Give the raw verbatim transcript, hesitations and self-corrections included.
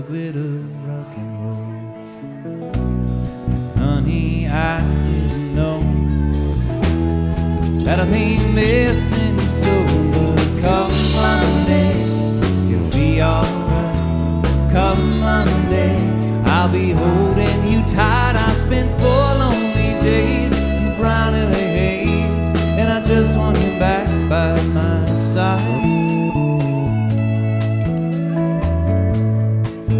glitter rock and roll. Honey, I didn't know that I'd be missing you so, but come Monday, you'll be alright. Come Monday, I'll be holding you tight. I spent four lonely days in the brown L A